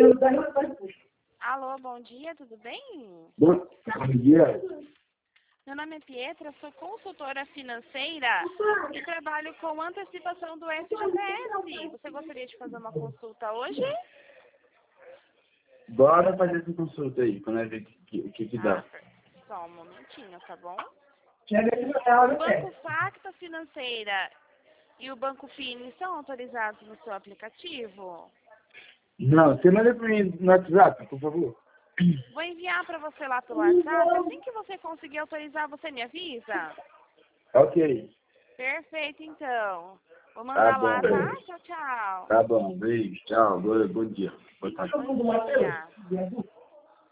Alô, bom dia, tudo bem? Bom dia. Meu nome é Pietra, sou consultora financeira e trabalho com antecipação do FGTS. Você gostaria de fazer uma consulta hoje? Bora fazer essa consulta aí, quando é ver o que dá. Só um momentinho, tá bom? O Banco Facta Financeira e o Banco Fini são autorizados no seu aplicativo? Não, você manda para mim no WhatsApp, por favor. Vou enviar para você lá pelo WhatsApp. Assim que você conseguir autorizar, você me avisa? Ok. Perfeito, então. Vou Tá mandar bom. lá, tá? Tchau, tchau. Tá bom, beijo, tchau, bom dia. Boa tarde. Bom dia.